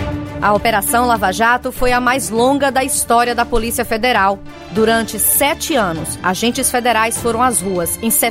A Operação Lava Jato foi a mais longa da história da Polícia Federal. Durante 7 anos, agentes federais foram às ruas em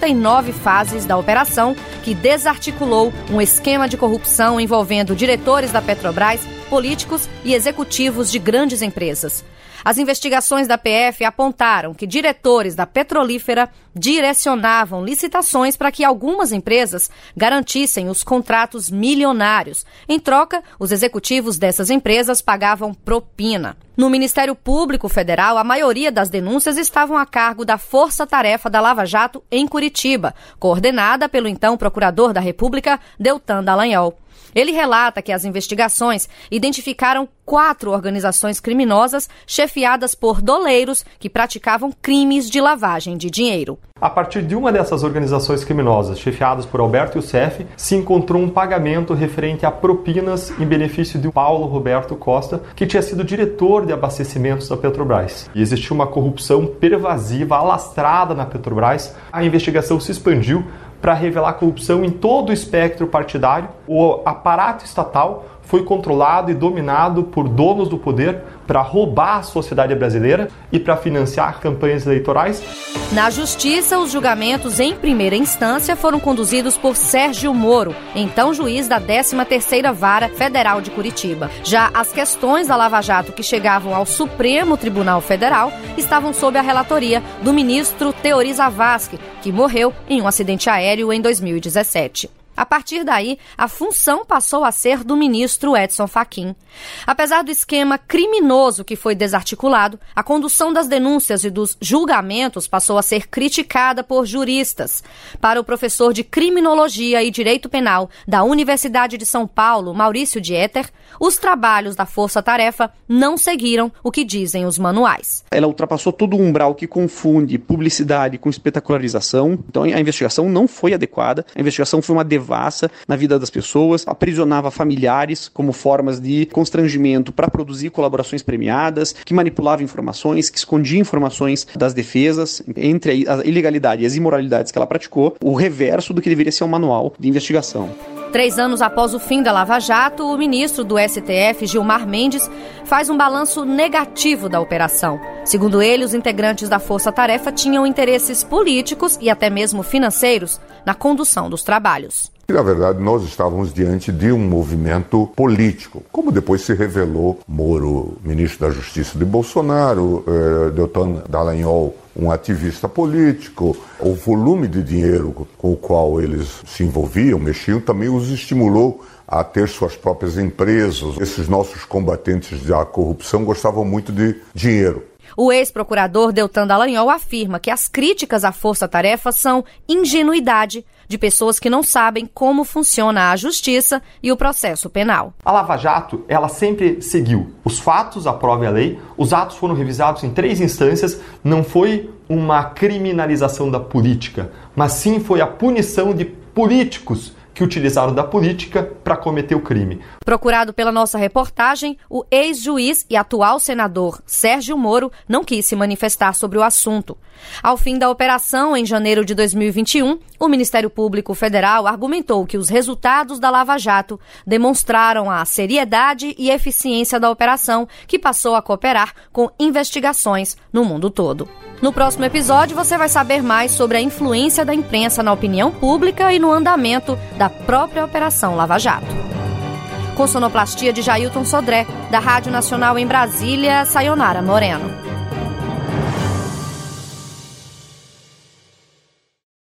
79 fases da operação, que desarticulou um esquema de corrupção envolvendo diretores da Petrobras, políticos e executivos de grandes empresas. As investigações da PF apontaram que diretores da petrolífera direcionavam licitações para que algumas empresas garantissem os contratos milionários. Em troca, os executivos dessas empresas pagavam propina. No Ministério Público Federal, a maioria das denúncias estavam a cargo da Força Tarefa da Lava Jato em Curitiba, coordenada pelo então Procurador da República, Deltan Dallagnol. Ele relata que as investigações identificaram 4 organizações criminosas chefiadas por doleiros que praticavam crimes de lavagem de dinheiro. A partir de uma dessas organizações criminosas, chefiadas por Alberto Youssef, se encontrou um pagamento referente a propinas em benefício de Paulo Roberto Costa, que tinha sido diretor de abastecimentos da Petrobras. E existia uma corrupção pervasiva, alastrada na Petrobras. A investigação se expandiu para revelar corrupção em todo o espectro partidário. O aparato estatal foi controlado e dominado por donos do poder para roubar a sociedade brasileira e para financiar campanhas eleitorais. Na Justiça, os julgamentos em primeira instância foram conduzidos por Sérgio Moro, então juiz da 13ª Vara Federal de Curitiba. Já as questões da Lava Jato que chegavam ao Supremo Tribunal Federal estavam sob a relatoria do ministro Teori Zavascki, que morreu em um acidente aéreo em 2017. A partir daí, a função passou a ser do ministro Edson Fachin. Apesar do esquema criminoso que foi desarticulado, a condução das denúncias e dos julgamentos passou a ser criticada por juristas. Para o professor de Criminologia e Direito Penal da Universidade de São Paulo, Maurício Dieter, os trabalhos da Força Tarefa não seguiram o que dizem os manuais. Ela ultrapassou todo o umbral que confunde publicidade com espetacularização. Então a investigação não foi adequada, a investigação foi uma devassa na vida das pessoas, aprisionava familiares como formas de constrangimento para produzir colaborações premiadas, que manipulava informações, que escondia informações das defesas, entre a ilegalidade e as imoralidades que ela praticou, o reverso do que deveria ser um manual de investigação. 3 anos após o fim da Lava Jato, o ministro do STF, Gilmar Mendes, faz um balanço negativo da operação. Segundo ele, os integrantes da Força Tarefa tinham interesses políticos e até mesmo financeiros na condução dos trabalhos. Na verdade, nós estávamos diante de um movimento político, como depois se revelou Moro, ministro da Justiça de Bolsonaro, Deltan Dallagnol, um ativista político. O volume de dinheiro com o qual eles se envolviam, mexiam, também os estimulou a ter suas próprias empresas. Esses nossos combatentes da corrupção gostavam muito de dinheiro. O ex-procurador Deltan Dallagnol afirma que as críticas à Força-Tarefa são ingenuidade de pessoas que não sabem como funciona a justiça e o processo penal. A Lava Jato, ela sempre seguiu os fatos, a prova e a lei. Os atos foram revisados em 3 instâncias. Não foi uma criminalização da política, mas sim foi a punição de políticos que utilizaram da política para cometer o crime. Procurado pela nossa reportagem, o ex-juiz e atual senador Sérgio Moro não quis se manifestar sobre o assunto. Ao fim da operação, em janeiro de 2021, o Ministério Público Federal argumentou que os resultados da Lava Jato demonstraram a seriedade e eficiência da operação, que passou a cooperar com investigações no mundo todo. No próximo episódio, você vai saber mais sobre a influência da imprensa na opinião pública e no andamento da própria Operação Lava Jato. Com sonoplastia de Jailton Sodré, da Rádio Nacional em Brasília, Sayonara Moreno.